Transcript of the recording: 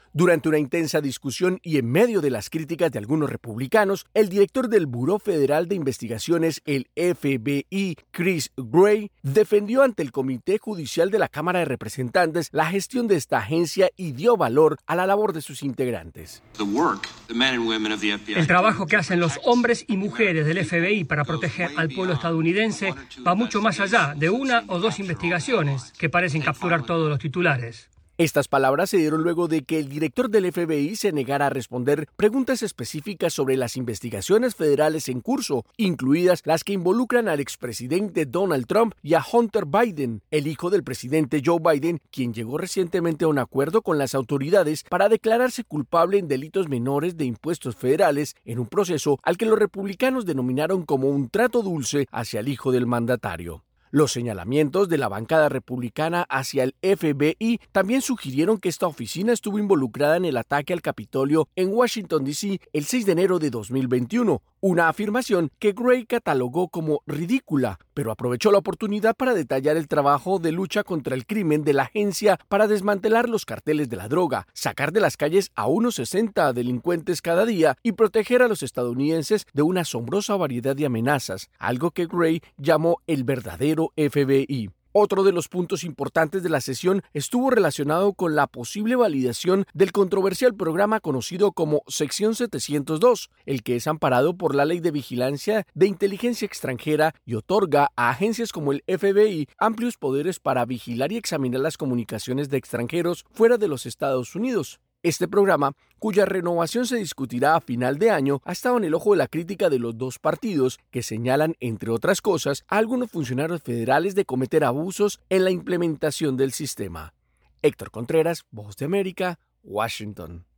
Durante una intensa discusión y en medio de las críticas de algunos republicanos, el director del Buró Federal de Investigaciones, el FBI, Chris Wray, defendió ante el Comité Judicial de la Cámara de Representantes la gestión de esta agencia y dio valor a la labor de sus integrantes. El trabajo que hacen los hombres y mujeres del FBI para proteger al pueblo estadounidense va mucho más allá de una o dos investigaciones que parecen capturar todos los titulares. Estas palabras se dieron luego de que el director del FBI se negara a responder preguntas específicas sobre las investigaciones federales en curso, incluidas las que involucran al expresidente Donald Trump y a Hunter Biden, el hijo del presidente Joe Biden, quien llegó recientemente a un acuerdo con las autoridades para declararse culpable en delitos menores de impuestos federales en un proceso al que los republicanos denominaron como un trato dulce hacia el hijo del mandatario. Los señalamientos de la bancada republicana hacia el FBI también sugirieron que esta oficina estuvo involucrada en el ataque al Capitolio en Washington, D.C. el 6 de enero de 2021, una afirmación que Wray catalogó como ridícula, pero aprovechó la oportunidad para detallar el trabajo de lucha contra el crimen de la agencia para desmantelar los carteles de la droga, sacar de las calles a unos 60 delincuentes cada día y proteger a los estadounidenses de una asombrosa variedad de amenazas, algo que Wray llamó el verdadero FBI. Otro de los puntos importantes de la sesión estuvo relacionado con la posible validación del controversial programa conocido como Sección 702, el que es amparado por la Ley de Vigilancia de Inteligencia Extranjera y otorga a agencias como el FBI amplios poderes para vigilar y examinar las comunicaciones de extranjeros fuera de los Estados Unidos. Este programa, cuya renovación se discutirá a final de año, ha estado en el ojo de la crítica de los dos partidos que señalan, entre otras cosas, a algunos funcionarios federales de cometer abusos en la implementación del sistema. Héctor Contreras, Voz de América, Washington.